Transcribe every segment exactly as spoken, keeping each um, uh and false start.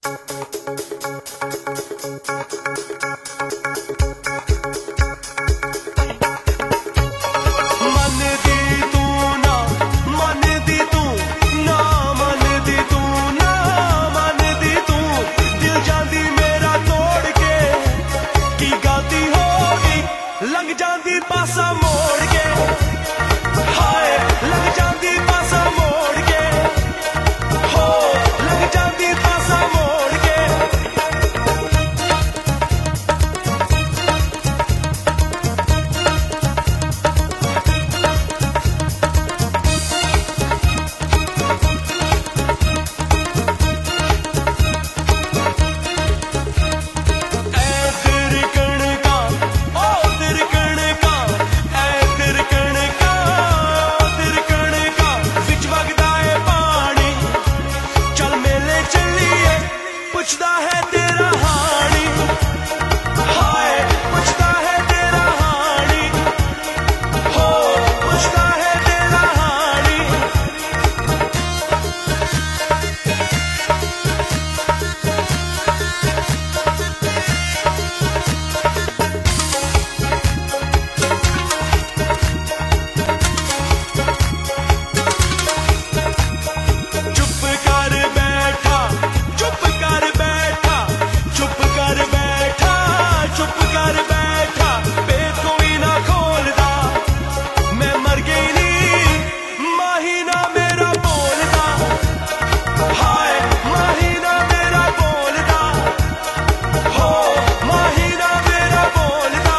लग जाती पासा मोड़ के, हाय लग जाती पासा मोड़ के, हो लग जाती पासा मोड़ के। पुछदा है तेरा हानी, हाय पुछदा है तेरा हानी, हो पुछदा है तेरा हानी। चुप कर बैठा, चुप कर बैठा, चुप कर बैठा, चुप कर बैठा, पेट कोई ना खोलदा, मैं मर गई नी माहीना मेरा बोलदा, हाय माहीना मेरा बोलदा, हो माहीना मेरा बोलदा।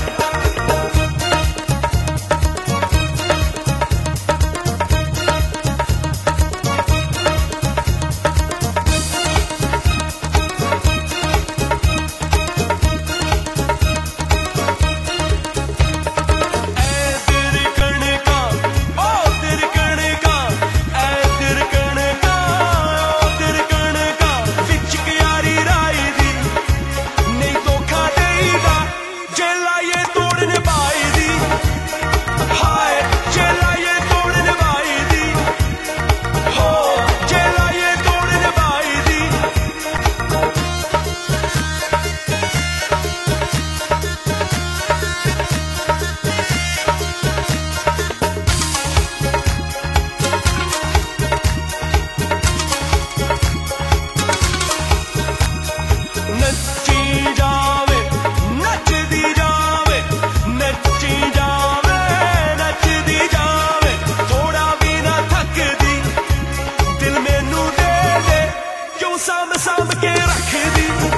नच्ची जावे नचदी जावे, नच्ची जावे नचदी जावे, थोड़ा भी ना थकदी, दिल मैनू दे दे क्यों साम साम के रखदी।